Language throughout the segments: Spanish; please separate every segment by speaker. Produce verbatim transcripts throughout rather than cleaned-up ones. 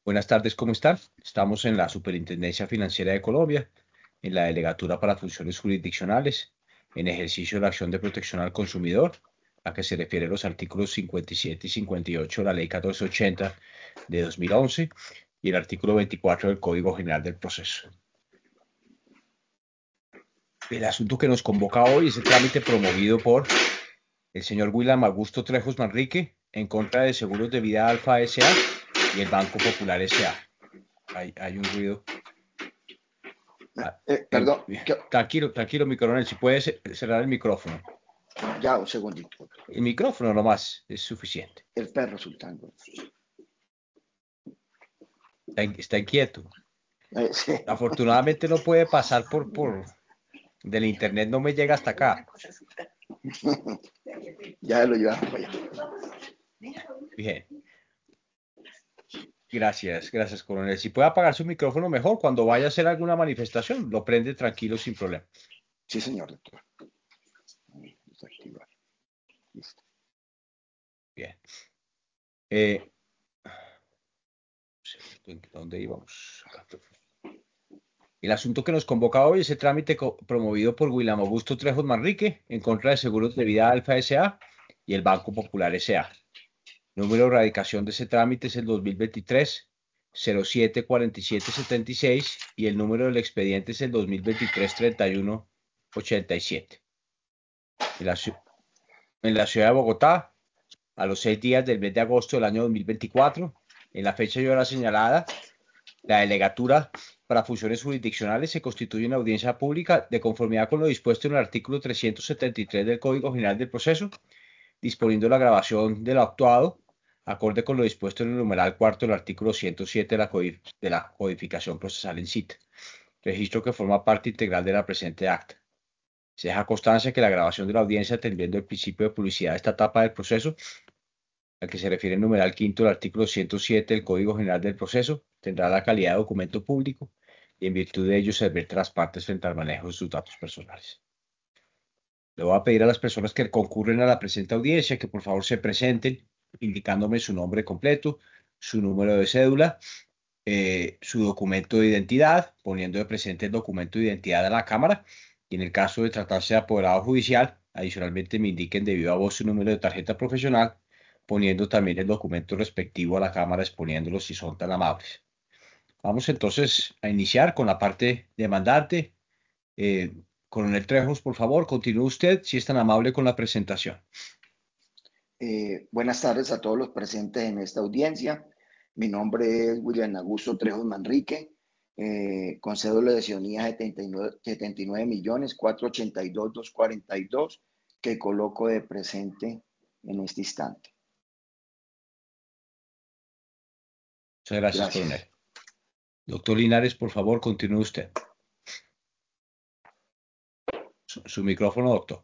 Speaker 1: Buenas tardes, ¿cómo están? Estamos en la Superintendencia Financiera de Colombia, en la Delegatura para Funciones Jurisdiccionales, en ejercicio de la acción de protección al consumidor, a que se refieren los artículos cincuenta y siete y cincuenta y ocho de la Ley catorce ochenta de dos mil once y el artículo veinticuatro del Código General del Proceso. El asunto que nos convoca hoy es el trámite promovido por el señor William Augusto Trejos Manrique en contra de Seguros de Vida Alfa S A y el Banco Popular S A. Hay, hay un ruido. Ah,
Speaker 2: Eh,
Speaker 1: eh,
Speaker 2: perdón, ¿qué?
Speaker 1: tranquilo, tranquilo, mi coronel, si puedes cerrar el micrófono.
Speaker 2: Ya, un segundito.
Speaker 1: El micrófono nomás es suficiente.
Speaker 2: El perro sultán.
Speaker 1: Está, está inquieto.
Speaker 2: Eh, sí.
Speaker 1: Afortunadamente no puede pasar por, por del internet, no me llega hasta acá.
Speaker 2: Ya lo llevamos para allá.
Speaker 1: Bien, gracias, gracias, coronel. Si puede apagar su micrófono mejor cuando vaya a hacer alguna manifestación, lo prende tranquilo sin problema.
Speaker 2: Sí, señor doctor. Desactivar. Listo.
Speaker 1: Bien. Eh, ¿Dónde íbamos? Acá. El asunto que nos convoca hoy es el trámite promovido por William Augusto Trejos Manrique en contra de Seguros de Vida Alfa S A y el Banco Popular S A. Número de radicación de ese trámite es el dos mil veintitrés cero siete cuarenta y siete setenta y seis y el número del expediente es el dos mil veintitrés treinta y uno ochenta y siete. En la, en la ciudad de Bogotá, a los seis días del mes de agosto del año dos mil veinticuatro, en la fecha y hora señalada, la delegatura para funciones jurisdiccionales se constituye en audiencia pública de conformidad con lo dispuesto en el artículo trescientos setenta y tres del Código General del Proceso, disponiendo la grabación del actuado, acorde con lo dispuesto en el numeral cuarto del artículo ciento siete de la, de la Codificación Procesal en cita, registro que forma parte integral de la presente acta. Se deja constancia que la grabación de la audiencia, atendiendo el principio de publicidad de esta etapa del proceso, al que se refiere el numeral quinto del artículo ciento siete del Código General del Proceso, tendrá la calidad de documento público y en virtud de ello servir a las partes frente al manejo de sus datos personales. Le voy a pedir a las personas que concurren a la presente audiencia que por favor se presenten indicándome su nombre completo, su número de cédula, eh, su documento de identidad, poniendo de presente el documento de identidad de la Cámara y en el caso de tratarse de apoderado judicial, adicionalmente me indiquen de viva voz su número de tarjeta profesional, poniendo también el documento respectivo a la Cámara, exponiéndolo si son tan amables. Vamos entonces a iniciar con la parte demandante. Eh, Coronel Trejos, por favor, continúe usted si es tan amable con la presentación.
Speaker 2: Eh, buenas tardes a todos los presentes en esta audiencia. Mi nombre es William Augusto Trejos Manrique, eh, con cédula de ciudadanía setenta y nueve millones cuatrocientos ochenta y dos mil doscientos cuarenta y dos, que coloco de presente en este instante.
Speaker 1: Muchas gracias,
Speaker 2: Gracias.
Speaker 1: coronel. Doctor Linares, por favor, continúe usted. Su, su micrófono, doctor.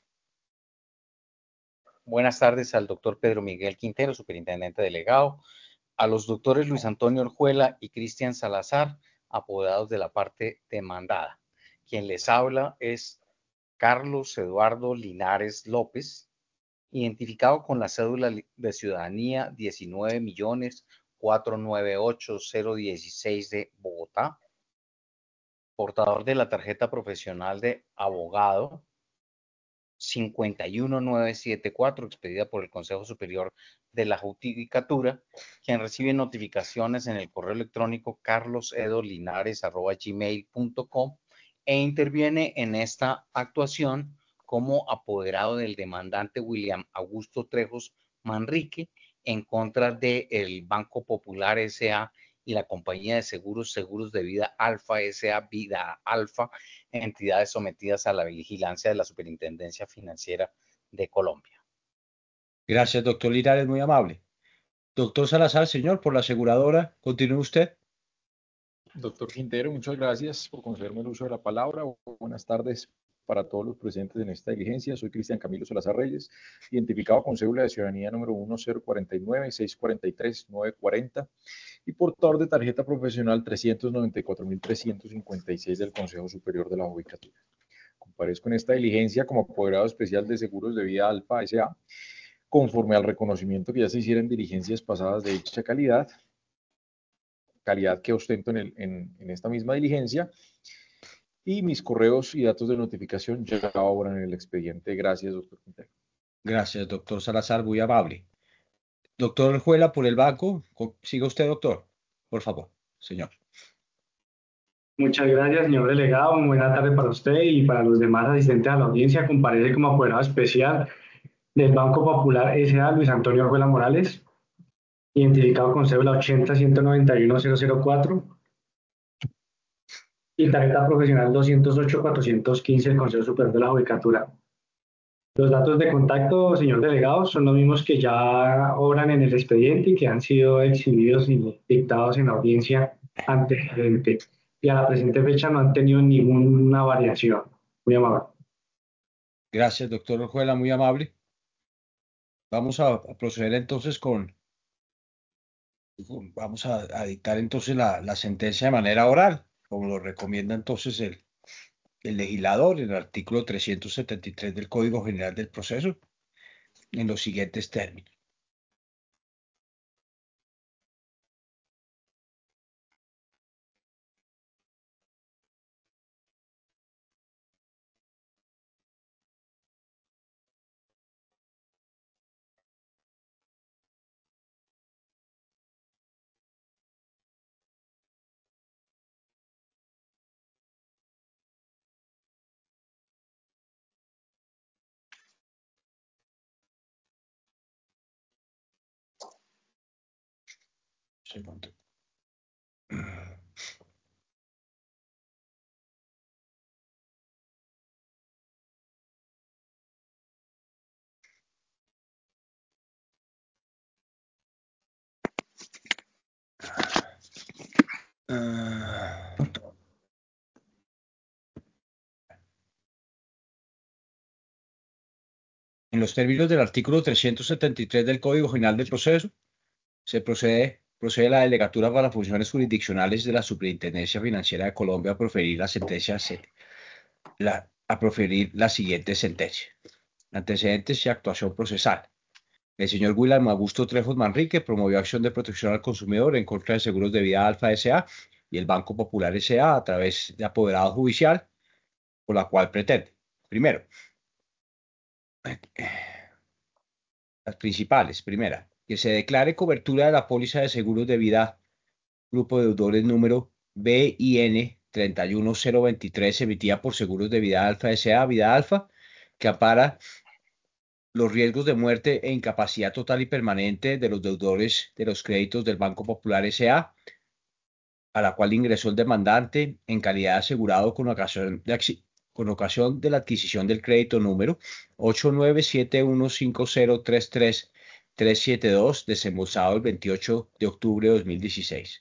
Speaker 3: Buenas tardes al doctor Pedro Miguel Quintero, superintendente delegado, a los doctores Luis Antonio Orjuela y Cristian Salazar, apoderados de la parte demandada. Quien les habla es Carlos Eduardo Linares López, identificado con la cédula de ciudadanía diecinueve millones cuatrocientos noventa y ocho mil dieciséis de Bogotá, portador de la tarjeta profesional de abogado cincuenta y uno mil novecientos setenta y cuatro, expedida por el Consejo Superior de la Judicatura, quien recibe notificaciones en el correo electrónico carlosedolinares arroba gmail punto com e interviene en esta actuación como apoderado del demandante William Augusto Trejos Manrique en contra del Banco Popular S A y la compañía de seguros Seguros de Vida Alfa S A Vida Alfa, entidades sometidas a la vigilancia de la Superintendencia Financiera de Colombia.
Speaker 1: Gracias, doctor Linares, muy amable. Doctor Salazar, señor, por la aseguradora, continúe usted.
Speaker 4: Doctor Quintero, muchas gracias por concederme el uso de la palabra. Buenas tardes para todos los presentes en esta diligencia. Soy Cristian Camilo Salazar Reyes, identificado con cédula de ciudadanía número uno cero cuatro nueve seis cuatro tres nueve cuatro cero y portador de tarjeta profesional trescientos noventa y cuatro mil trescientos cincuenta y seis del Consejo Superior de la Judicatura. Comparezco en esta diligencia como apoderado especial de Seguros de Vida Alfa S A, conforme al reconocimiento que ya se hiciera en diligencias pasadas de dicha calidad, calidad que ostento en, el, en, en esta misma diligencia. Y mis correos y datos de notificación ya obran en el expediente. Gracias, doctor Quintero.
Speaker 1: Gracias, doctor Salazar, muy amable. Doctor Juela, por el banco. Siga usted, doctor. Por favor, señor.
Speaker 5: Muchas gracias, señor delegado. Buenas tardes para usted y para los demás asistentes a la audiencia. Comparece como apoderado especial del Banco Popular S A Luis Antonio Orjuela Morales, identificado con cédula ochenta ciento noventa y uno cero cero cuatro y tarjeta profesional doscientos ocho cuatrocientos quince del Consejo Superior de la Judicatura. Los datos de contacto, señor delegado, son los mismos que ya obran en el expediente y que han sido exhibidos y dictados en la audiencia antecedente. Y a la presente fecha no han tenido ninguna variación. Muy amable.
Speaker 1: Gracias, doctor Orjuela, muy amable. Vamos a, a proceder entonces con, con vamos a, a dictar entonces la, la sentencia de manera oral, como lo recomienda entonces el, el legislador en el artículo trescientos setenta y tres del Código General del Proceso, en los siguientes términos. Segundo. Uh, en los términos del artículo trescientos setenta y tres del Código General del Proceso, se procede, procede la delegatura para las funciones jurisdiccionales de la Superintendencia Financiera de Colombia a proferir la sentencia, la, a proferir la siguiente sentencia. Antecedentes y actuación procesal. El señor William Augusto Trejos Manrique promovió acción de protección al consumidor en contra de Seguros de Vida Alfa S A y el Banco Popular S A a través de apoderado judicial, por la cual pretende, primero, las principales. Primera, que se declare cobertura de la póliza de seguros de vida Grupo de Deudores número B I N tres uno cero dos tres emitida por Seguros de Vida Alfa S A, Vida Alfa, que ampara los riesgos de muerte e incapacidad total y permanente de los deudores de los créditos del Banco Popular S A, a la cual ingresó el demandante en calidad de asegurado con ocasión de, con ocasión de la adquisición del crédito número ocho nueve siete uno cinco cero tres tres tres siete dos, desembolsado el veintiocho de octubre de dos mil dieciséis.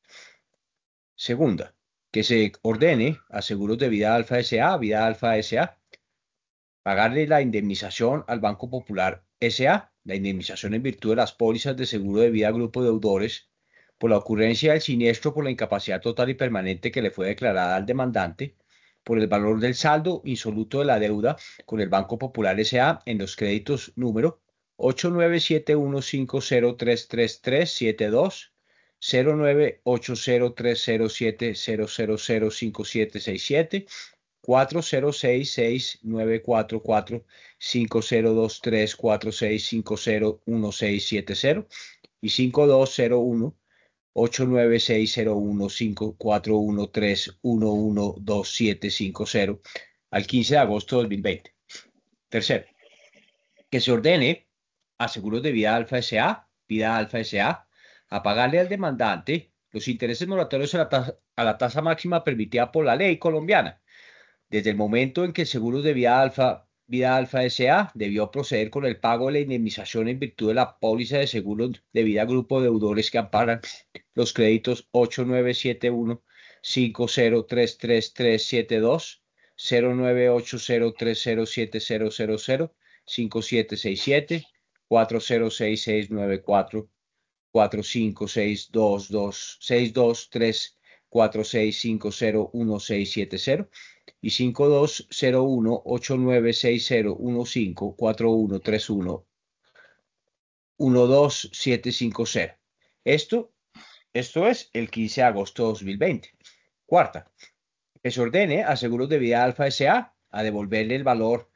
Speaker 1: Segunda, que se ordene a Seguros de Vida Alfa S A, Vida Alfa S A, pagarle la indemnización al Banco Popular S A, la indemnización en virtud de las pólizas de seguro de vida Grupo de Deudores, por la ocurrencia del siniestro por la incapacidad total y permanente que le fue declarada al demandante, por el valor del saldo insoluto de la deuda con el Banco Popular S A en los créditos número ocho nueve siete uno cinco cero tres tres tres siete dos, cero nueve ocho cero tres cero siete cero cero cero cinco siete seis siete, cuatro cero seis seis nueve cuatro cuatro cinco cero dos tres cuatro seis cinco cero uno seis siete cero y cinco dos cero uno ocho nueve seis cero uno cinco cuatro uno tres uno uno dos siete cinco cero al quince de agosto de dos mil veinte. Tercero, que se ordene a Seguros de Vida Alfa S A, Vida Alfa S A, a pagarle al demandante los intereses moratorios a la tasa, a la tasa máxima permitida por la ley colombiana, desde el momento en que Seguros de Vida Alfa, Vida Alfa S A debió proceder con el pago de la indemnización en virtud de la póliza de seguros de vida Grupo de Deudores que amparan los créditos ocho nueve siete uno cinco cero tres tres tres siete dos, cero nueve ocho cero tres cero siete cero cero cero cinco siete seis siete, cuatro cero seis seis nueve cuatro cuatro cinco seis dos dos seis dos tres cuatro seis cinco cero uno seis siete cero y cinco dos cero uno ocho nueve seis cero uno cinco cuatro uno tres uno uno dos siete cinco cero. Esto Esto es el quince de agosto de dos mil veinte. Cuarta, que se ordene a Seguros de Vida Alfa S A a devolverle el valor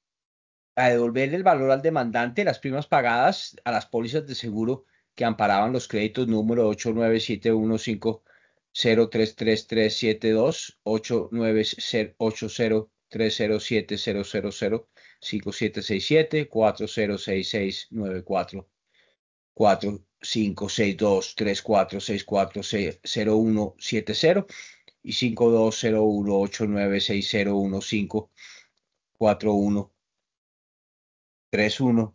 Speaker 1: a devolverle el valor al demandante las primas pagadas a las pólizas de seguro que amparaban los créditos número ocho nueve siete uno cinco cero tres tres tres siete dos, ocho nueve ocho cero tres cero siete cero cero cero cinco siete seis siete, cuatro cero seis seis nueve cuatro cuatro cinco seis dos tres cuatro seis cuatro cero uno siete cero y cinco dos cero uno ocho nueve seis cero uno cinco cuatro uno tres uno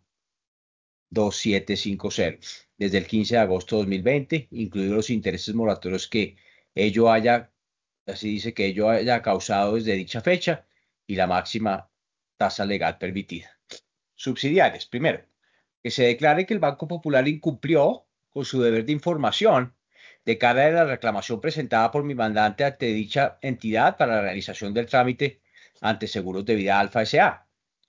Speaker 1: dos siete cinco cero desde el quince de agosto de dos mil veinte, incluidos los intereses moratorios que ello haya, así dice que ello haya causado desde dicha fecha y la máxima tasa legal permitida. Subsidiarias. Primero, que se declare que el Banco Popular incumplió con su deber de información de cara a la reclamación presentada por mi mandante ante dicha entidad para la realización del trámite ante Seguros de Vida Alfa S A.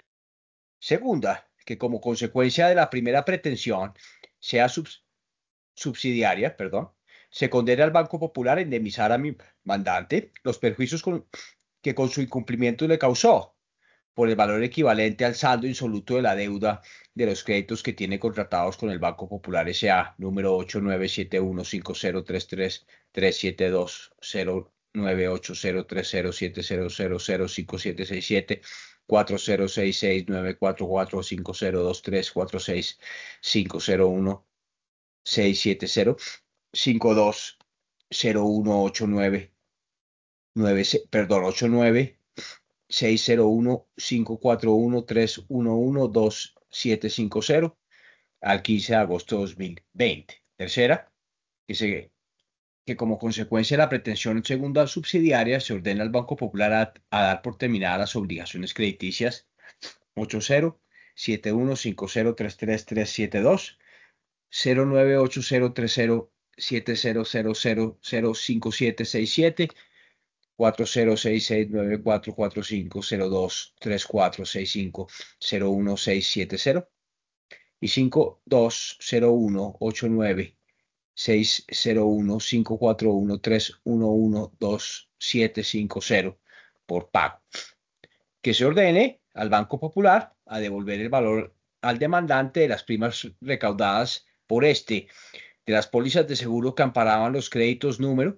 Speaker 1: Segunda, que como consecuencia de la primera pretensión sea subs subsidiaria, perdón, se condena al Banco Popular a indemnizar a mi mandante los perjuicios con, que con su incumplimiento le causó por el valor equivalente al saldo insoluto de la deuda de los créditos que tiene contratados con el Banco Popular S A, número ocho nueve siete uno cinco cero tres tres tres siete dos cero nueve ocho cero tres cero siete cero cero cero cinco siete seis siete cuatro cero seis seis nueve cuatro cuatro cinco cero dos tres cuatro seis cinco cero uno seis siete cero cinco dos cero uno ocho nueve nueve perdón ocho nueve seis cero uno cinco cuatro uno tres uno uno dos siete cinco cero al quince de agosto de dos mil veinte. Tercera, que, se, que como consecuencia de la pretensión segunda subsidiaria se ordena al Banco Popular a, a dar por terminadas las obligaciones crediticias ocho cero siete uno cinco cero tres tres tres siete dos, cero nueve ocho cero tres cero siete cero cero cero cero cinco siete seis siete, cuatro cero seis seis nueve cuatro cuatro cinco cero dos tres cuatro seis cinco cero uno seis siete cero y cinco dos cero uno ocho nueve seis cero uno cinco cuatro uno tres uno uno dos siete cinco cero por pago. Que se ordene al Banco Popular a devolver el valor al demandante de las primas recaudadas por este de las pólizas de seguro que amparaban los créditos número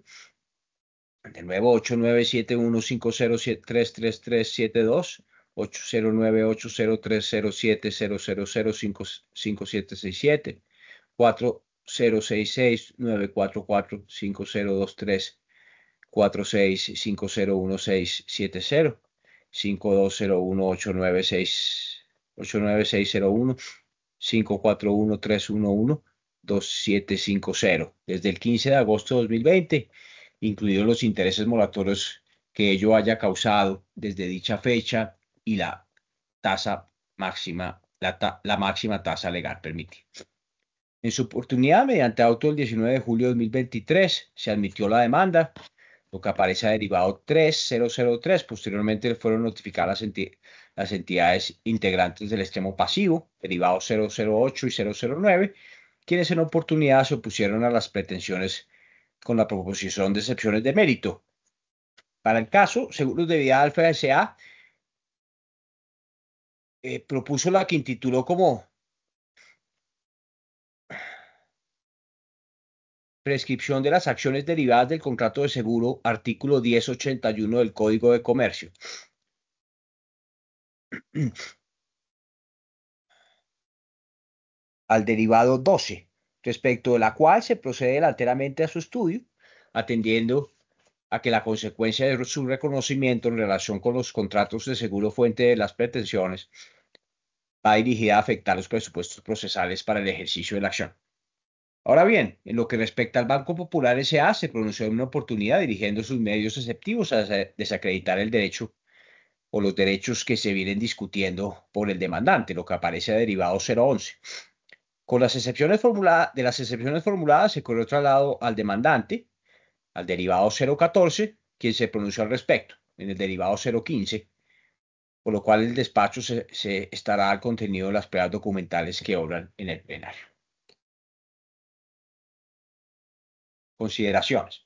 Speaker 1: de nuevo ocho nueve siete uno cinco cero tres tres tres siete dos, ocho cero nueve ocho cero tres cero siete cero cero cero cinco cinco siete seis siete, cuatro cero seis seis nueve cuatro cuatro cinco cero dos tres cuatro seis cinco cero uno seis siete cero, cinco dos cero uno ocho nueve seis ocho nueve seis cero uno cinco cuatro uno tres uno uno dos siete cinco cero desde el quince de agosto de dos mil veinte, incluidos los intereses moratorios que ello haya causado desde dicha fecha y la tasa máxima, la, ta la máxima tasa legal permitida. En su oportunidad, mediante auto del diecinueve de julio de dos mil veintitrés, se admitió la demanda, lo que aparece a derivado tres mil tres. Posteriormente fueron notificadas las, enti las entidades integrantes del extremo pasivo, derivado cero cero ocho y cero cero nueve, quienes en oportunidad se opusieron a las pretensiones con la proposición de excepciones de mérito. Para el caso, Seguros de Vida Alfa S A eh, propuso la que intituló como prescripción de las acciones derivadas del contrato de seguro, artículo diez ochenta y uno del Código de Comercio. Al derivado doce, respecto de la cual se procede delanteramente a su estudio, atendiendo a que la consecuencia de su reconocimiento en relación con los contratos de seguro fuente de las pretensiones va dirigida a afectar los presupuestos procesales para el ejercicio de la acción. Ahora bien, en lo que respecta al Banco Popular S A, se pronunció en una oportunidad dirigiendo sus medios exceptivos a desacreditar el derecho o los derechos que se vienen discutiendo por el demandante, lo que aparece a derivado cero once. Con las excepciones formuladas, de las excepciones formuladas se corrió traslado al demandante, al derivado cero catorce, quien se pronunció al respecto, en el derivado cero quince, por lo cual el despacho se, se estará al contenido de las pruebas documentales que obran en el plenario. Consideraciones.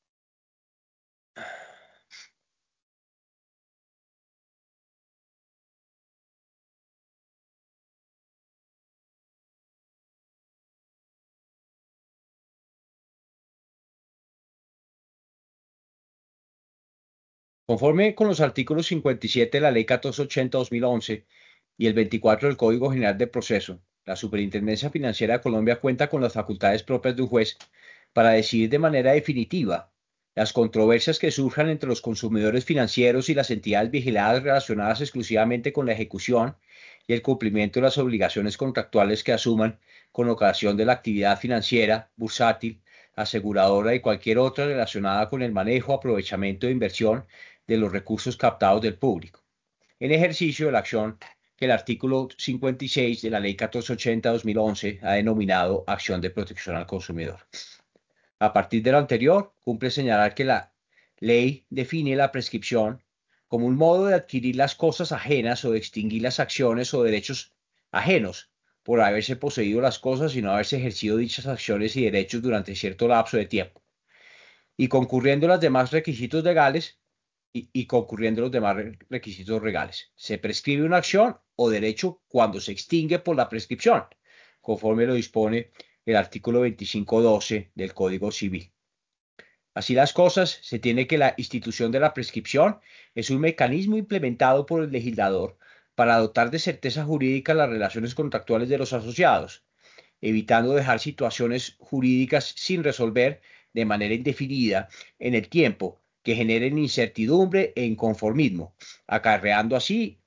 Speaker 1: Conforme con los artículos cincuenta y siete de la Ley catorce ochenta dos mil once y el veinticuatro del Código General de Proceso, la Superintendencia Financiera de Colombia cuenta con las facultades propias de un juez para decidir de manera definitiva las controversias que surjan entre los consumidores financieros y las entidades vigiladas relacionadas exclusivamente con la ejecución y el cumplimiento de las obligaciones contractuales que asuman con ocasión de la actividad financiera, bursátil, aseguradora y cualquier otra relacionada con el manejo, aprovechamiento e inversión de los recursos captados del público, en ejercicio de la acción que el artículo cincuenta y seis de la Ley catorce ochenta dos mil once ha denominado acción de protección al consumidor. A partir de lo anterior, cumple señalar que la ley define la prescripción como un modo de adquirir las cosas ajenas o de extinguir las acciones o derechos ajenos por haberse poseído las cosas y no haberse ejercido dichas acciones y derechos durante cierto lapso de tiempo, y concurriendo los demás requisitos legales, y, y concurriendo los demás requisitos legales. Se prescribe una acción o derecho cuando se extingue por la prescripción, conforme lo dispone el artículo veinticinco doce del Código Civil. Así las cosas, se tiene que la institución de la prescripción es un mecanismo implementado por el legislador para dotar de certeza jurídica las relaciones contractuales de los asociados, evitando dejar situaciones jurídicas sin resolver de manera indefinida en el tiempo que generen incertidumbre e inconformismo, acarreando así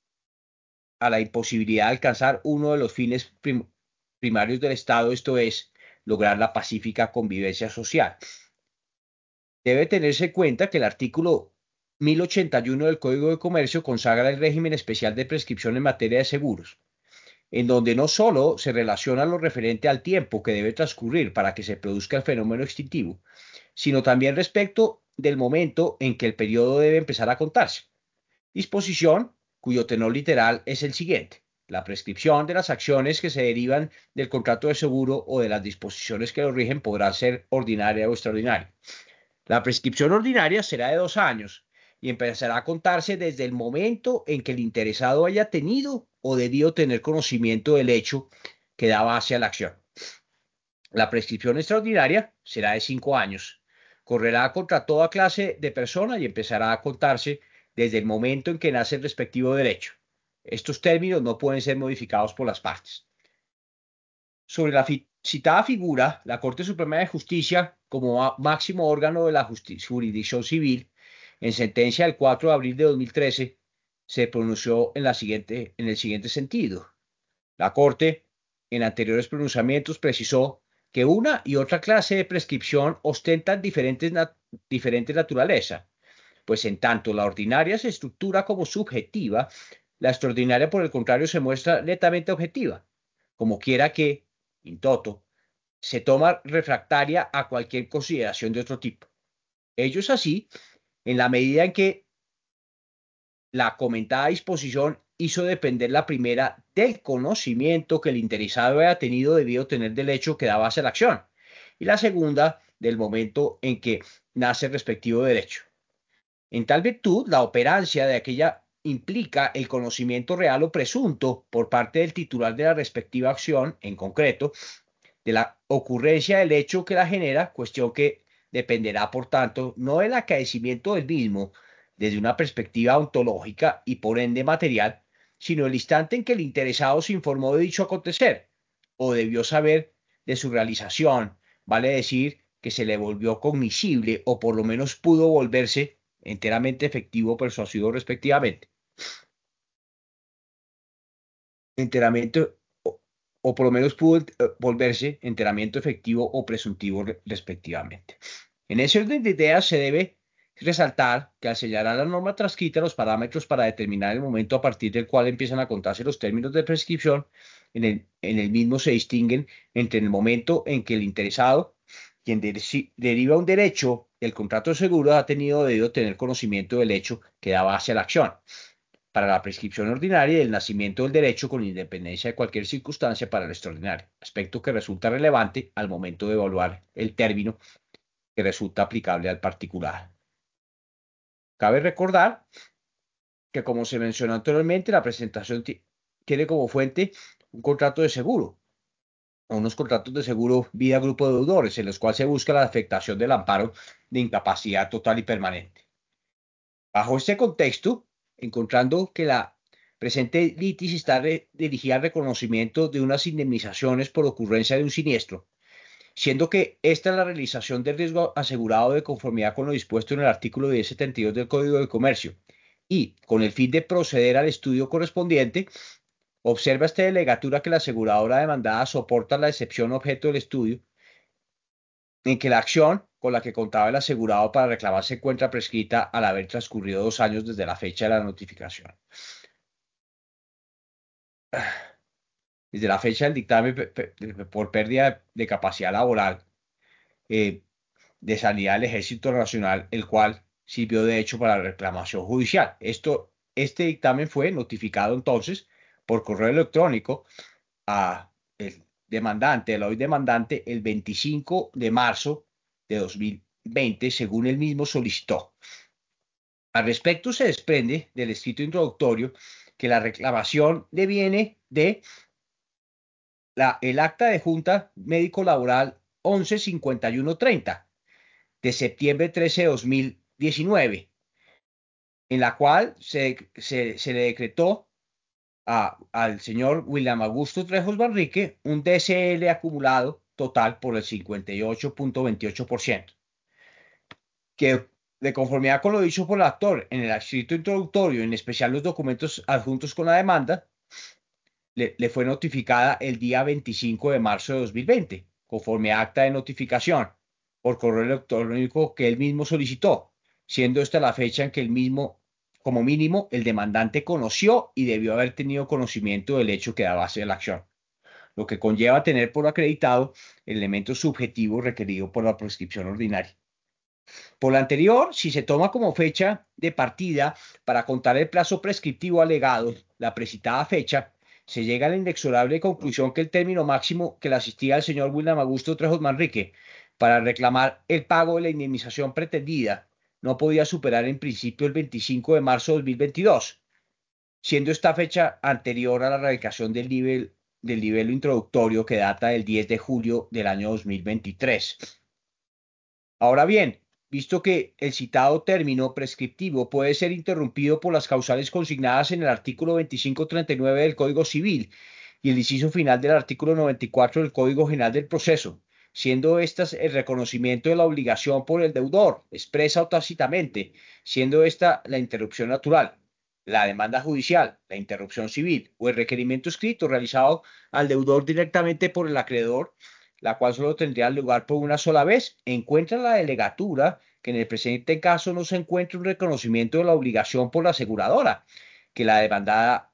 Speaker 1: a la imposibilidad de alcanzar uno de los fines prim primarios del Estado, esto es, lograr la pacífica convivencia social. Debe tenerse en cuenta que el artículo mil ochenta y uno del Código de Comercio consagra el régimen especial de prescripción en materia de seguros, en donde no solo se relaciona lo referente al tiempo que debe transcurrir para que se produzca el fenómeno extintivo, sino también respecto del momento en que el periodo debe empezar a contarse. Disposición cuyo tenor literal es el siguiente: la prescripción de las acciones que se derivan del contrato de seguro o de las disposiciones que lo rigen podrá ser ordinaria o extraordinaria. La prescripción ordinaria será de dos años y empezará a contarse desde el momento en que el interesado haya tenido o debido tener conocimiento del hecho que da base a la acción. La prescripción extraordinaria será de cinco años. Correrá contra toda clase de persona y empezará a contarse desde el momento en que nace el respectivo derecho. Estos términos no pueden ser modificados por las partes. Sobre la fi citada figura, la Corte Suprema de Justicia, como máximo órgano de la jurisdicción civil, en sentencia del cuatro de abril de dos mil trece, se pronunció en, la siguiente, en el siguiente sentido. La Corte, en anteriores pronunciamientos, precisó que una y otra clase de prescripción ostentan diferentes, nat diferente naturaleza, pues en tanto la ordinaria se estructura como subjetiva, la extraordinaria, por el contrario, se muestra netamente objetiva, como quiera que, in toto, se toma refractaria a cualquier consideración de otro tipo. Ello es así en la medida en que la comentada disposición hizo depender la primera del conocimiento que el interesado haya tenido debido tener del hecho que da base a la acción, y la segunda del momento en que nace el respectivo derecho. En tal virtud, la operancia de aquella implica el conocimiento real o presunto por parte del titular de la respectiva acción, en concreto, de la ocurrencia del hecho que la genera, cuestión que dependerá, por tanto, no del acaecimiento del mismo desde una perspectiva ontológica y por ende material, sino el instante en que el interesado se informó de dicho acontecer o debió saber de su realización, vale decir que se le volvió cognoscible o por lo menos pudo volverse enteramente efectivo o persuasivo respectivamente. Enteramente o, o por lo menos pudo eh, volverse enteramente efectivo o presuntivo re, respectivamente. En ese orden de ideas se debe resaltar que al señalar la norma transcrita los parámetros para determinar el momento a partir del cual empiezan a contarse los términos de prescripción, en el, en el mismo se distinguen entre el momento en que el interesado, quien de, deriva un derecho del contrato de seguro, ha tenido debido tener conocimiento del hecho que da base a la acción, para la prescripción ordinaria y el nacimiento del derecho con independencia de cualquier circunstancia para el extraordinario, aspecto que resulta relevante al momento de evaluar el término que resulta aplicable al particular. Cabe recordar que, como se mencionó anteriormente, la presentación tiene como fuente un contrato de seguro o unos contratos de seguro vida grupo de deudores, en los cuales se busca la afectación del amparo de incapacidad total y permanente. Bajo este contexto, encontrando que la presente litis está dirigida al reconocimiento de unas indemnizaciones por ocurrencia de un siniestro, siendo que esta es la realización del riesgo asegurado de conformidad con lo dispuesto en el artículo diez setenta y dos del Código de Comercio, y con el fin de proceder al estudio correspondiente, observa esta delegatura que la aseguradora demandada soporta la excepción objeto del estudio, en que la acción con la que contaba el asegurado para reclamar se encuentra prescrita al haber transcurrido dos años desde la fecha de la notificación. Desde la fecha del dictamen por pérdida de capacidad laboral eh, de sanidad del Ejército Nacional, el cual sirvió de hecho para la reclamación judicial. Esto, este dictamen fue notificado entonces por correo electrónico a el demandante, el hoy demandante, el veinticinco de marzo de dos mil veinte, según él mismo solicitó. Al respecto, se desprende del escrito introductorio que la reclamación deviene de la, el acta de Junta Médico Laboral once cincuenta y uno treinta de septiembre trece de dos mil diecinueve, en la cual se, se, se le decretó a, al señor William Augusto Trejos Manrique un D C L acumulado total por el cincuenta y ocho punto veintiocho por ciento, que de conformidad con lo dicho por el actor en el escrito introductorio, en especial los documentos adjuntos con la demanda, le, le fue notificada el día veinticinco de marzo de dos mil veinte, conforme a acta de notificación por correo electrónico que él mismo solicitó, siendo esta la fecha en que el mismo, como mínimo, el demandante conoció y debió haber tenido conocimiento del hecho que da base a la acción, lo que conlleva tener por acreditado el elemento subjetivo requerido por la prescripción ordinaria. Por lo anterior, si se toma como fecha de partida para contar el plazo prescriptivo alegado, la precitada fecha, se llega a la inexorable conclusión que el término máximo que le asistía al señor William Augusto Trejos Manrique para reclamar el pago de la indemnización pretendida no podía superar en principio el veinticinco de marzo de dos mil veintidós, siendo esta fecha anterior a la radicación del nivel del nivel introductorio que data del diez de julio del año dos mil veintitrés. Ahora bien, visto que el citado término prescriptivo puede ser interrumpido por las causales consignadas en el artículo veinticinco treinta y nueve del Código Civil y el inciso final del artículo noventa y cuatro del Código General del Proceso, siendo estas el reconocimiento de la obligación por el deudor, expresa o tácitamente, siendo esta la interrupción natural, la demanda judicial, la interrupción civil o el requerimiento escrito realizado al deudor directamente por el acreedor, la cual solo tendría lugar por una sola vez, encuentra la delegatura que en el presente caso no se encuentra un reconocimiento de la obligación por la aseguradora, que la demandada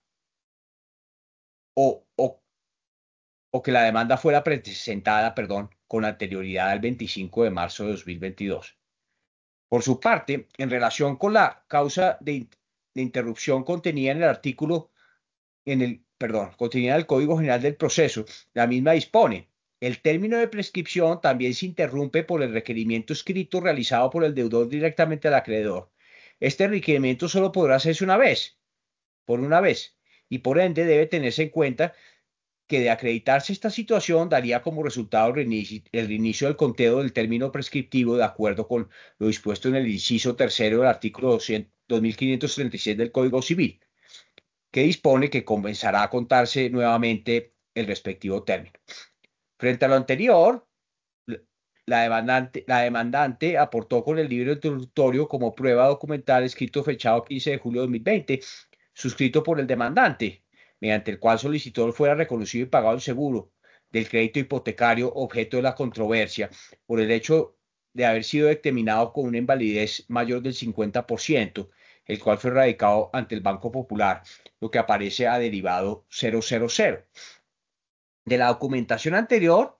Speaker 1: o, o, o que la demanda fuera presentada, perdón, con anterioridad al veinticinco de marzo de dos mil veintidós. Por su parte, en relación con la causa de, de interrupción contenida en el artículo, en el, perdón, contenida en el Código General del Proceso, la misma dispone: el término de prescripción también se interrumpe por el requerimiento escrito realizado por el deudor directamente al acreedor. Este requerimiento solo podrá hacerse una vez, por una vez, y por ende debe tenerse en cuenta que de acreditarse esta situación daría como resultado el reinicio, el reinicio del conteo del término prescriptivo de acuerdo con lo dispuesto en el inciso tercero del artículo dos mil quinientos treinta y seis del Código Civil, que dispone que comenzará a contarse nuevamente el respectivo término. Frente a lo anterior, la demandante, la demandante aportó con el libro introductorio como prueba documental escrito fechado quince de julio de dos mil veinte, suscrito por el demandante, mediante el cual solicitó fuera reconocido y pagado el seguro del crédito hipotecario objeto de la controversia por el hecho de haber sido determinado con una invalidez mayor del cincuenta por ciento, el cual fue radicado ante el Banco Popular, lo que aparece a derivado cero cero cero. De la documentación anterior,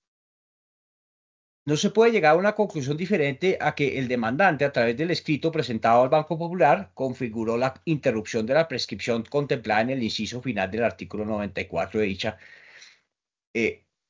Speaker 1: no se puede llegar a una conclusión diferente a que el demandante, a través del escrito presentado al Banco Popular, configuró la interrupción de la prescripción contemplada en el inciso final del artículo noventa y cuatro de dicha, eh,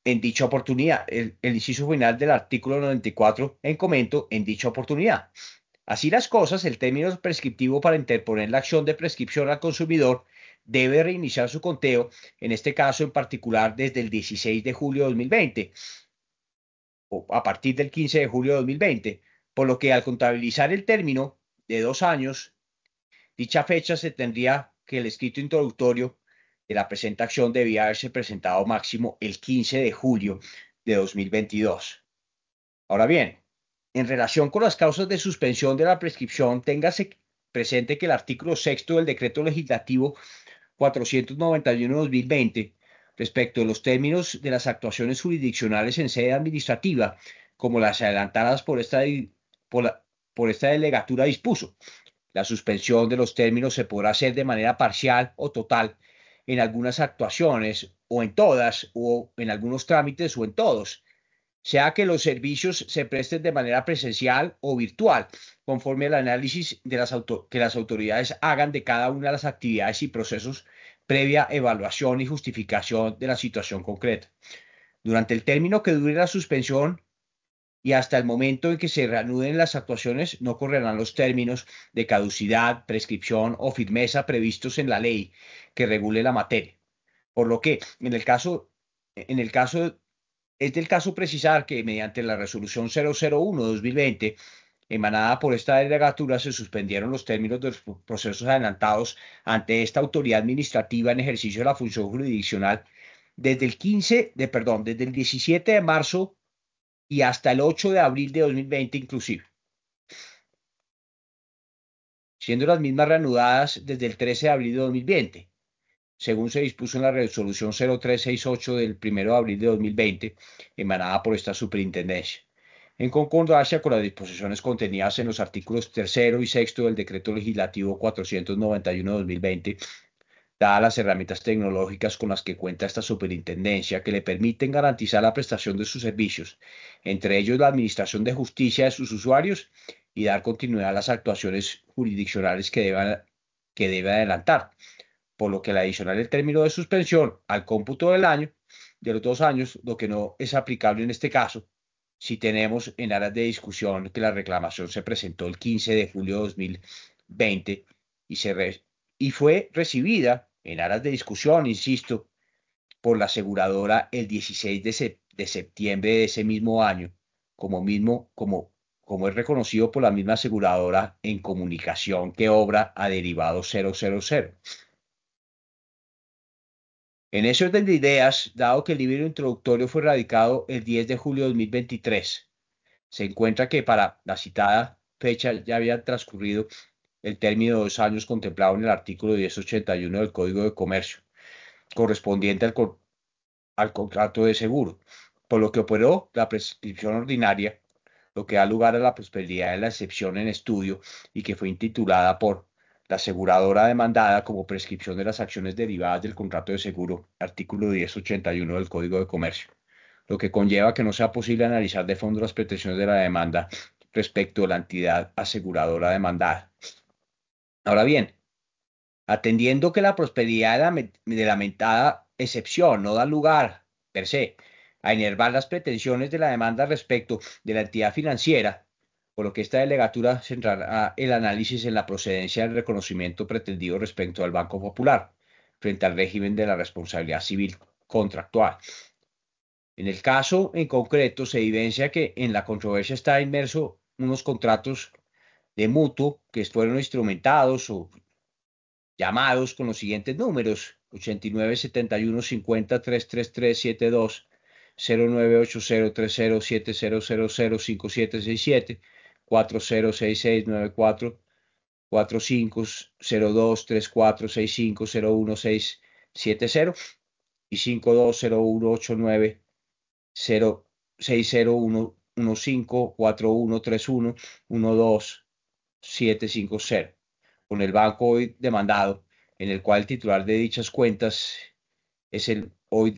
Speaker 1: en dicha oportunidad. El, el inciso final del artículo noventa y cuatro en comento en dicha oportunidad. Así las cosas, el término prescriptivo para interponer la acción de prescripción al consumidor debe reiniciar su conteo, en este caso en particular desde el dieciséis de julio de dos mil veinte o a partir del quince de julio de dos mil veinte, por lo que al contabilizar el término de dos años, dicha fecha se tendría que el escrito introductorio de la presente acción debía haberse presentado máximo el quince de julio de dos mil veintidós. Ahora bien, en relación con las causas de suspensión de la prescripción, téngase presente que el artículo sexto del decreto legislativo cuatrocientos noventa y uno de dos mil veinte, respecto de los términos de las actuaciones jurisdiccionales en sede administrativa, como las adelantadas por esta, por la, por esta delegatura, dispuso: la suspensión de los términos se podrá hacer de manera parcial o total en algunas actuaciones, o en todas, o en algunos trámites, o en todos, sea que los servicios se presten de manera presencial o virtual, conforme al análisis de las que las autoridades hagan de cada una de las actividades y procesos previa evaluación y justificación de la situación concreta. Durante el término que dure la suspensión y hasta el momento en que se reanuden las actuaciones, no correrán los términos de caducidad, prescripción o firmeza previstos en la ley que regule la materia. Por lo que, en el caso, en el caso es del caso precisar que mediante la resolución cero cero uno de dos mil veinte, emanada por esta delegatura, se suspendieron los términos de los procesos adelantados ante esta autoridad administrativa en ejercicio de la función jurisdiccional desde el quince de, perdón, desde el diecisiete de marzo y hasta el ocho de abril de dos mil veinte inclusive, siendo las mismas reanudadas desde el trece de abril de dos mil veinte, según se dispuso en la resolución cero tres seis ocho del primero de abril de dos mil veinte, emanada por esta superintendencia, en concordancia con las disposiciones contenidas en los artículos tercero y sexto del decreto legislativo cuatrocientos noventa y uno de dos mil veinte, dadas las herramientas tecnológicas con las que cuenta esta superintendencia, que le permiten garantizar la prestación de sus servicios, entre ellos la administración de justicia de sus usuarios, y dar continuidad a las actuaciones jurisdiccionales que, deban, que debe adelantar, por lo que el adicional el término de suspensión al cómputo del año, de los dos años, lo que no es aplicable en este caso, si tenemos en aras de discusión que la reclamación se presentó el quince de julio de dos mil veinte y, se re, y fue recibida en aras de discusión, insisto, por la aseguradora el dieciséis de, se, de septiembre de ese mismo año, como, mismo, como, como es reconocido por la misma aseguradora en comunicación que obra a derivado cero cero cero. En ese orden de ideas, dado que el libro introductorio fue radicado el diez de julio de dos mil veintitrés, se encuentra que para la citada fecha ya había transcurrido el término de dos años contemplado en el artículo diez ochenta y uno del Código de Comercio, correspondiente al, co al contrato de seguro, por lo que operó la prescripción ordinaria, lo que da lugar a la prosperidad de la excepción en estudio y que fue intitulada por la aseguradora demandada como prescripción de las acciones derivadas del contrato de seguro, artículo diez ochenta y uno del Código de Comercio, lo que conlleva que no sea posible analizar de fondo las pretensiones de la demanda respecto de la entidad aseguradora demandada. Ahora bien, atendiendo que la prosperidad de la, de la mentada excepción no da lugar, per se, a enervar las pretensiones de la demanda respecto de la entidad financiera, por lo que esta delegatura centrará el análisis en la procedencia del reconocimiento pretendido respecto al Banco Popular, frente al régimen de la responsabilidad civil contractual. En el caso en concreto, se evidencia que en la controversia está inmerso unos contratos de mutuo que fueron instrumentados o llamados con los siguientes números: ochenta y nueve setenta y uno cincuenta trescientos treinta y tres setenta y dos, cero nueve ocho cero tres cero siete cero cero cero cinco siete seis siete, cuatro cero seis seis nueve cuatro, cuatro cinco cero dos tres cuatro seis cinco cero uno seis siete cero y cinco dos cero uno ocho nueve cero seis cero uno uno cinco cuatro uno tres uno uno dos siete cinco cero, con el banco hoy demandado, en el cual el titular de dichas cuentas es el hoy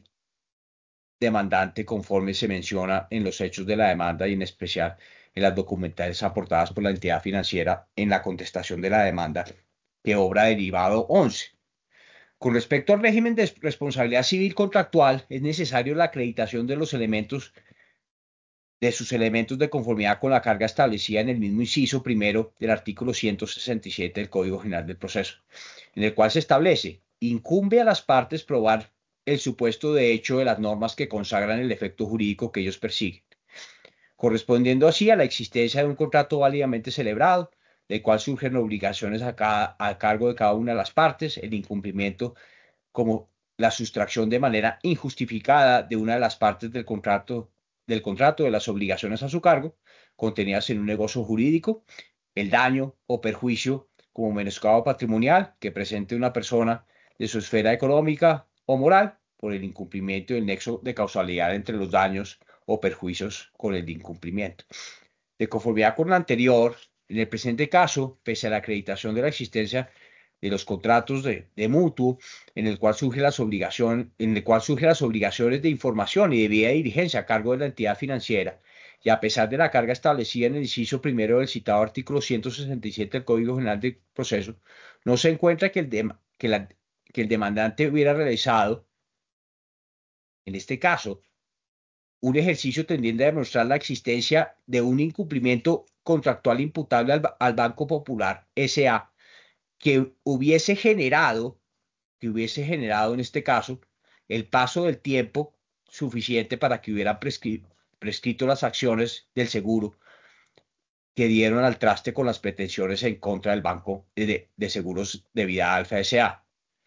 Speaker 1: demandante, conforme se menciona en los hechos de la demanda y en especial en las documentales aportadas por la entidad financiera en la contestación de la demanda que obra derivado once. Con respecto al régimen de responsabilidad civil contractual, es necesario la acreditación de los elementos de sus elementos de conformidad con la carga establecida en el mismo inciso primero del artículo ciento sesenta y siete del Código General del Proceso, en el cual se establece: incumbe a las partes probar el supuesto de hecho de las normas que consagran el efecto jurídico que ellos persiguen, correspondiendo así a la existencia de un contrato válidamente celebrado, del cual surgen obligaciones a, cada, a cargo de cada una de las partes, el incumplimiento como la sustracción de manera injustificada de una de las partes del contrato, del contrato de las obligaciones a su cargo, contenidas en un negocio jurídico, el daño o perjuicio como menoscabo patrimonial que presente una persona de su esfera económica o moral por el incumplimiento del nexo de causalidad entre los daños o perjuicios con el incumplimiento. De conformidad con lo anterior, en el presente caso, pese a la acreditación de la existencia de los contratos de, de mutuo, en el cual surgen las obligaciones, en el cual surgen las obligaciones de información y debida diligencia a cargo de la entidad financiera, y a pesar de la carga establecida en el inciso primero del citado artículo ciento sesenta y siete del Código General del Proceso, no se encuentra que el, de, que la, que el demandante hubiera realizado, en este caso, un ejercicio tendiente a demostrar la existencia de un incumplimiento contractual imputable al, al Banco Popular S A que hubiese generado, que hubiese generado en este caso, el paso del tiempo suficiente para que hubieran prescri prescrito las acciones del seguro que dieron al traste con las pretensiones en contra del Banco de, de Seguros de Vida Alfa S A.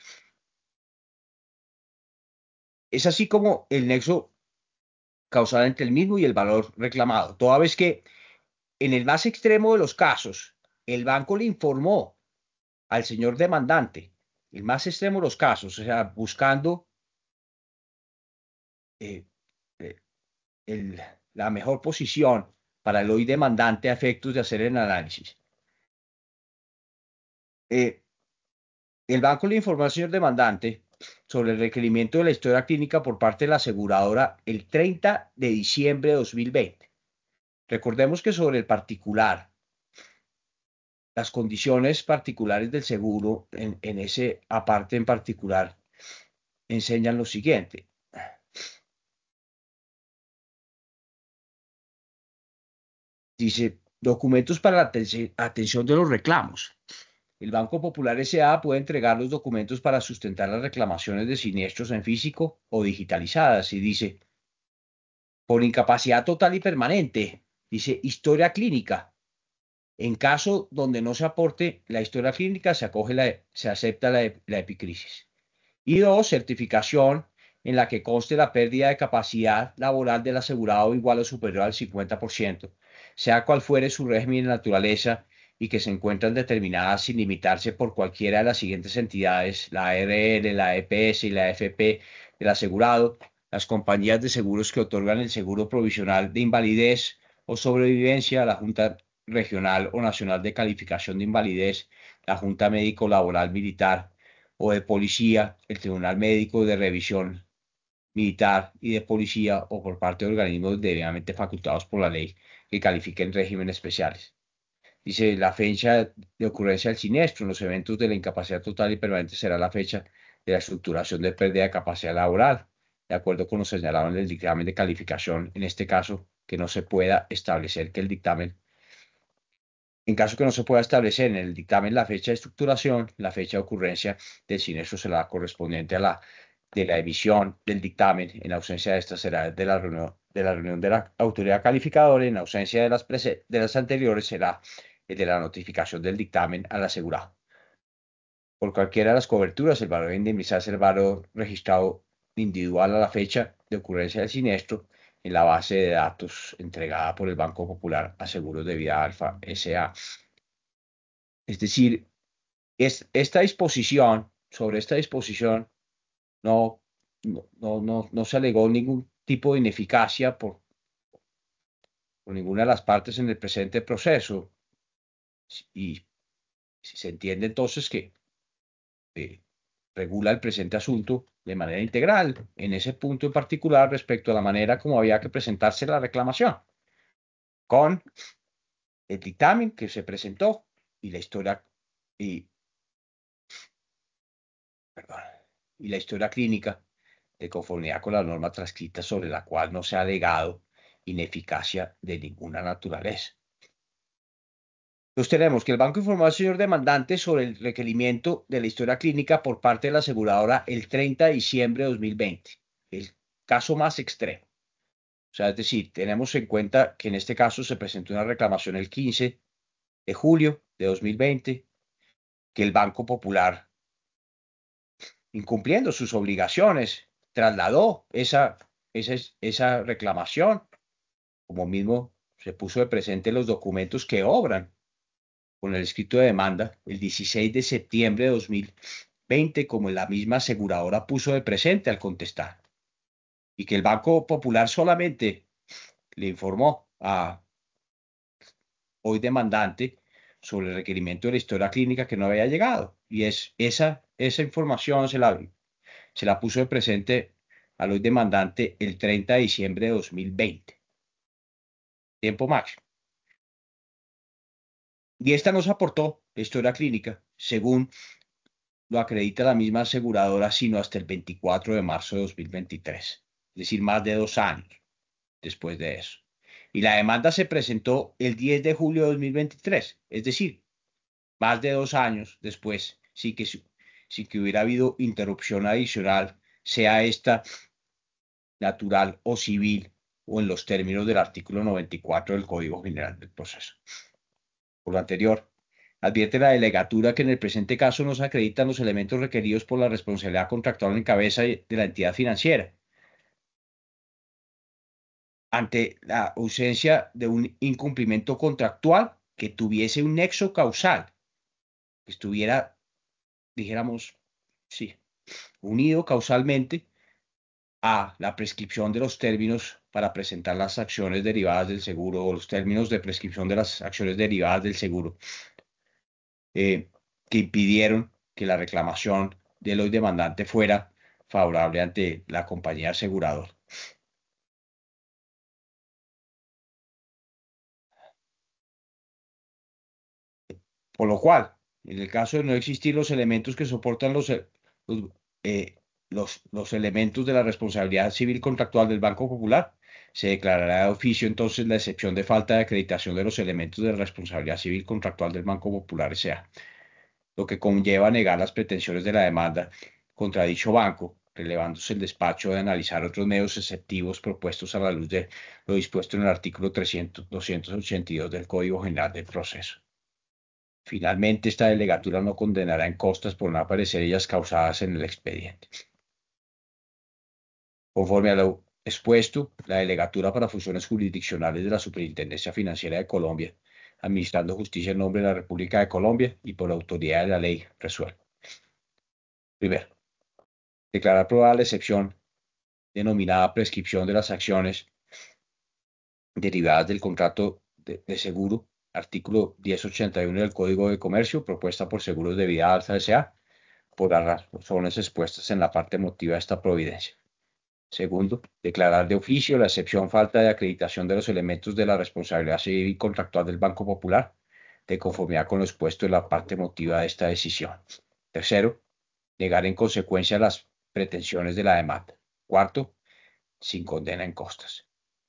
Speaker 1: Es así como el nexo causal entre el mismo y el valor reclamado, toda vez que en el más extremo de los casos, el banco le informó al señor demandante, el más extremo de los casos, o sea, buscando eh, eh, el, la mejor posición para el hoy demandante a efectos de hacer el análisis. Eh, el banco le informó al señor demandante sobre el requerimiento de la historia clínica por parte de la aseguradora el treinta de diciembre de dos mil veinte. Recordemos que sobre el particular, las condiciones particulares del seguro en, en ese aparte en particular enseñan lo siguiente. Dice, documentos para la atención de los reclamos. El Banco Popular S A puede entregar los documentos para sustentar las reclamaciones de siniestros en físico o digitalizadas. Y dice, por incapacidad total y permanente, dice, historia clínica. En caso donde no se aporte la historia clínica, se, acoge la, se acepta la, la epicrisis. Y dos, certificación en la que conste la pérdida de capacidad laboral del asegurado igual o superior al cincuenta por ciento, sea cual fuere su régimen de naturaleza, y que se encuentran determinadas sin limitarse por cualquiera de las siguientes entidades: la A R L, la E P S y la F P del asegurado, las compañías de seguros que otorgan el seguro provisional de invalidez o sobrevivencia, la Junta Regional o Nacional de Calificación de Invalidez, la Junta Médico Laboral Militar o de Policía, el Tribunal Médico de Revisión Militar y de Policía, o por parte de organismos debidamente facultados por la ley que califiquen regímenes especiales. Dice, la fecha de ocurrencia del siniestro en los eventos de la incapacidad total y permanente será la fecha de la estructuración de pérdida de capacidad laboral, de acuerdo con lo señalado en el dictamen de calificación, en este caso, que no se pueda establecer que el dictamen, en caso que no se pueda establecer en el dictamen la fecha de estructuración, la fecha de ocurrencia del siniestro será correspondiente a la de la emisión del dictamen. En ausencia de esta será de la reunión de la, reunión de la autoridad calificadora. En ausencia de las, de las anteriores será el de la notificación del dictamen al asegurado. Por cualquiera de las coberturas, el valor a indemnizar es el valor registrado individual a la fecha de ocurrencia del siniestro en la base de datos entregada por el Banco Popular a Seguros de Vida Alfa S A. Es decir, es, esta disposición, sobre esta disposición, no, no, no, no se alegó ningún tipo de ineficacia por, por ninguna de las partes en el presente proceso. Y si se entiende entonces que eh, regula el presente asunto de manera integral, en ese punto en particular respecto a la manera como había que presentarse la reclamación, con el dictamen que se presentó y la historia, y, perdón, y la historia clínica de conformidad con la norma transcrita sobre la cual no se ha alegado ineficacia de ninguna naturaleza. Entonces tenemos que el banco informó al señor demandante sobre el requerimiento de la historia clínica por parte de la aseguradora el treinta de diciembre de dos mil veinte, el caso más extremo. O sea, es decir, tenemos en cuenta que en este caso se presentó una reclamación el quince de julio de dos mil veinte, que el Banco Popular, incumpliendo sus obligaciones, trasladó esa, esa, esa reclamación, como mismo se puso de presente los documentos que obran con el escrito de demanda el dieciséis de septiembre de dos mil veinte, como la misma aseguradora puso de presente al contestar, y que el Banco Popular solamente le informó a hoy demandante sobre el requerimiento de la historia clínica que no había llegado, y es esa, esa información se la, se la puso de presente al hoy demandante el treinta de diciembre de dos mil veinte, tiempo máximo. Y esta no se aportó la historia clínica, según lo acredita la misma aseguradora, sino hasta el veinticuatro de marzo de dos mil veintitrés, es decir, más de dos años después de eso. Y la demanda se presentó el diez de julio de dos mil veintitrés, es decir, más de dos años después, sin que, sin que hubiera habido interrupción adicional, sea esta natural o civil, o en los términos del artículo noventa y cuatro del Código General del Proceso. Por lo anterior, advierte la delegatura que en el presente caso no se acreditan los elementos requeridos por la responsabilidad contractual en cabeza de la entidad financiera, ante la ausencia de un incumplimiento contractual que tuviese un nexo causal, que estuviera, dijéramos, sí, unido causalmente a la prescripción de los términos para presentar las acciones derivadas del seguro, o los términos de prescripción de las acciones derivadas del seguro, eh, que impidieron que la reclamación del hoy demandante fuera favorable ante la compañía aseguradora. Por lo cual, en el caso de no existir los elementos que soportan los, los, eh, los, los elementos de la responsabilidad civil contractual del Banco Popular, se declarará de oficio entonces la excepción de falta de acreditación de los elementos de la responsabilidad civil contractual del Banco Popular S A, lo que conlleva negar las pretensiones de la demanda contra dicho banco, relevándose el despacho de analizar otros medios exceptivos propuestos a la luz de lo dispuesto en el artículo trescientos, doscientos ochenta y dos del Código General del Proceso. Finalmente, esta delegatura no condenará en costas por no aparecer ellas causadas en el expediente. Conforme a lo expuesto, la delegatura para funciones jurisdiccionales de la Superintendencia Financiera de Colombia, administrando justicia en nombre de la República de Colombia y por autoridad de la ley, resuelve. Primero, declarar aprobada la excepción denominada prescripción de las acciones derivadas del contrato de, de seguro, artículo diez ochenta y uno del Código de Comercio, propuesta por Seguros de Vida Alfa S A, por las razones expuestas en la parte motiva de esta providencia. Segundo, declarar de oficio la excepción falta de acreditación de los elementos de la responsabilidad civil contractual del Banco Popular, de conformidad con lo expuesto en la parte motiva de esta decisión. Tercero, negar en consecuencia las pretensiones de la demanda. Cuarto, sin condena en costas.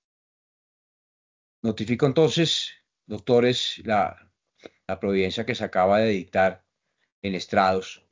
Speaker 1: Notifico entonces, doctores, la, la providencia que se acaba de dictar en estrados